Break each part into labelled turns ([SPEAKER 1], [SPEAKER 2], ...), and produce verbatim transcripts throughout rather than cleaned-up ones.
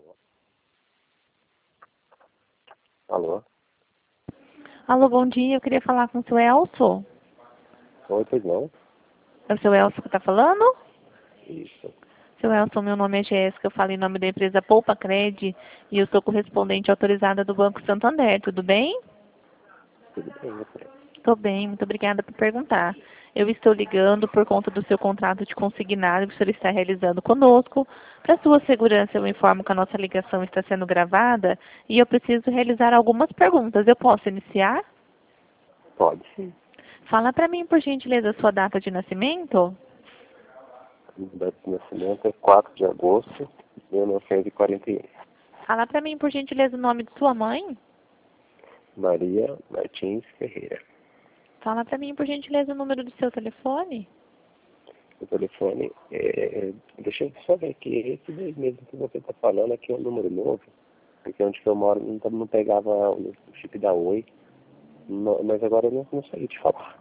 [SPEAKER 1] Alô?
[SPEAKER 2] Alô, bom dia. Eu queria falar com o seu Elcio.
[SPEAKER 1] Oi, pois não?
[SPEAKER 2] É o seu Elcio que está falando?
[SPEAKER 1] Isso.
[SPEAKER 2] Seu Elcio, meu nome é Jéssica. Eu falo em nome da empresa Poupa Cred e eu sou correspondente autorizada do Banco Santander. Tudo bem?
[SPEAKER 1] Tudo bem, você?
[SPEAKER 2] Estou bem. Muito obrigada por perguntar. Eu estou ligando por conta do seu contrato de consignado que o senhor está realizando conosco. Para sua segurança, eu informo que a nossa ligação está sendo gravada e eu preciso realizar algumas perguntas. Eu posso iniciar?
[SPEAKER 1] Pode sim.
[SPEAKER 2] Fala para mim, por gentileza, a sua data de nascimento.
[SPEAKER 1] A data de nascimento é quatro de agosto de mil novecentos e quarenta e um.
[SPEAKER 2] Fala para mim, por gentileza, o nome de sua mãe.
[SPEAKER 1] Maria Martins Ferreira.
[SPEAKER 2] Fala para mim, por gentileza, o número do seu telefone.
[SPEAKER 1] O telefone é... Deixa eu só ver aqui. Esse daí mesmo que você está falando aqui é um número novo. Porque onde que eu moro não, não pegava o chip da Oi. Não, mas agora eu não, não sei te falar.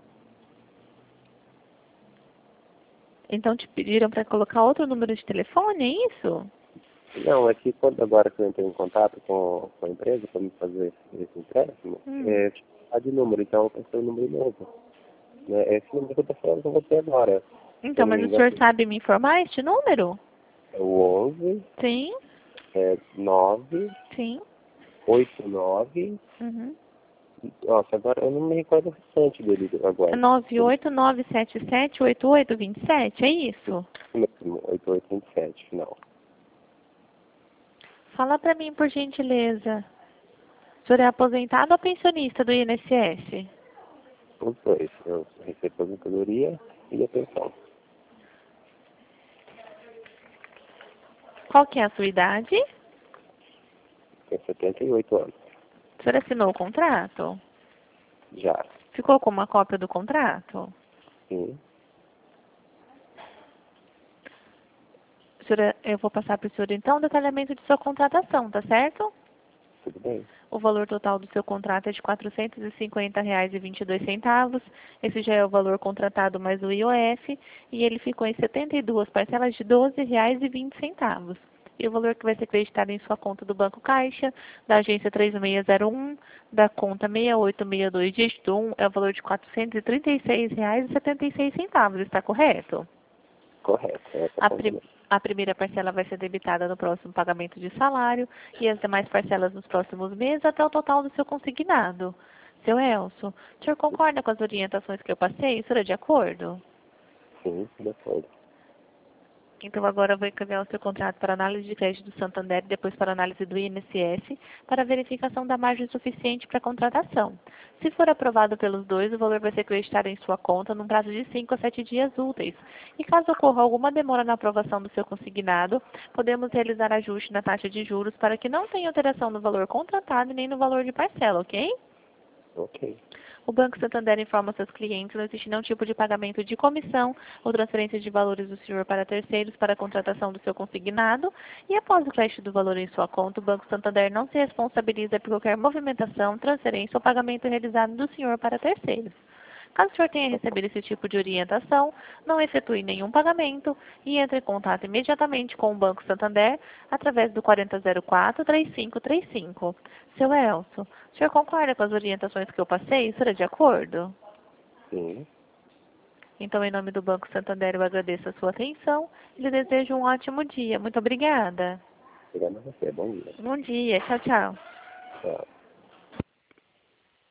[SPEAKER 2] Então te pediram para colocar outro número de telefone, é isso?
[SPEAKER 1] Não, é que quando agora que eu entrei em contato com, com a empresa para me fazer esse empréstimo,
[SPEAKER 2] Hum.
[SPEAKER 1] é tá de número, então eu pensei um número novo. Né? Esse número que eu estou falando com você agora. Se
[SPEAKER 2] Então,
[SPEAKER 1] eu não
[SPEAKER 2] mas
[SPEAKER 1] me
[SPEAKER 2] o senhor
[SPEAKER 1] engano,
[SPEAKER 2] sabe me informar este número?
[SPEAKER 1] é o onze,
[SPEAKER 2] Sim,
[SPEAKER 1] é nove,
[SPEAKER 2] sim.
[SPEAKER 1] oito nove.
[SPEAKER 2] Uhum.
[SPEAKER 1] Nossa, agora eu não me recordo o restante dele
[SPEAKER 2] É
[SPEAKER 1] agora.
[SPEAKER 2] nove oito nove sete sete oito oito dois sete, é isso?
[SPEAKER 1] oito oito vinte e sete, final.
[SPEAKER 2] Fala para mim, por gentileza. O senhor é aposentado ou pensionista do I N S S?
[SPEAKER 1] Os dois. Eu recebo aposentadoria e a pensão.
[SPEAKER 2] Qual que é a sua idade?
[SPEAKER 1] Tenho setenta e oito anos.
[SPEAKER 2] O senhor assinou o contrato?
[SPEAKER 1] Já.
[SPEAKER 2] Ficou com uma cópia do contrato?
[SPEAKER 1] Sim.
[SPEAKER 2] Senhora, eu vou passar para o senhor então o detalhamento de sua contratação, tá certo?
[SPEAKER 1] Tudo bem.
[SPEAKER 2] O valor total do seu contrato é de quatrocentos e cinquenta reais e vinte e dois centavos. Esse já é o valor contratado mais o I O F e ele ficou em setenta e duas parcelas de doze reais e vinte centavos. E o valor que vai ser acreditado em sua conta do Banco Caixa, da agência três seis zero um, da conta seis oito seis dois, dígito um, é o valor de quatrocentos e trinta e seis reais e setenta e seis centavos. Está correto?
[SPEAKER 1] Correto. Essa
[SPEAKER 2] A,
[SPEAKER 1] conta
[SPEAKER 2] prim
[SPEAKER 1] mesmo.
[SPEAKER 2] a primeira parcela vai ser debitada no próximo pagamento de salário e as demais parcelas nos próximos meses até o total do seu consignado. Seu Elcio, o senhor concorda com as orientações que eu passei? O senhor é de acordo?
[SPEAKER 1] Sim, de acordo.
[SPEAKER 2] Então agora eu vou encaminhar o seu contrato para análise de crédito do Santander e depois para análise do I N S S para verificação da margem suficiente para a contratação. Se for aprovado pelos dois, o valor vai ser acreditado em sua conta num prazo de cinco a sete dias úteis. E caso ocorra alguma demora na aprovação do seu consignado, podemos realizar ajuste na taxa de juros para que não tenha alteração no valor contratado e nem no valor de parcela, ok?
[SPEAKER 1] Ok.
[SPEAKER 2] O Banco Santander informa seus clientes que não existe nenhum tipo de pagamento de comissão ou transferência de valores do senhor para terceiros para a contratação do seu consignado e após o crédito do valor em sua conta, o Banco Santander não se responsabiliza por qualquer movimentação, transferência ou pagamento realizado do senhor para terceiros. Caso o senhor tenha recebido esse tipo de orientação, não efetue nenhum pagamento e entre em contato imediatamente com o Banco Santander através do quatro zero quatro, três cinco três cinco. Seu Elcio, o senhor concorda com as orientações que eu passei? O senhor é de acordo?
[SPEAKER 1] Sim.
[SPEAKER 2] Então, em nome do Banco Santander, eu agradeço a sua atenção e lhe desejo um ótimo dia. Muito obrigada.
[SPEAKER 1] Obrigado a você. Bom dia.
[SPEAKER 2] Bom dia. Tchau, tchau.
[SPEAKER 1] Tchau.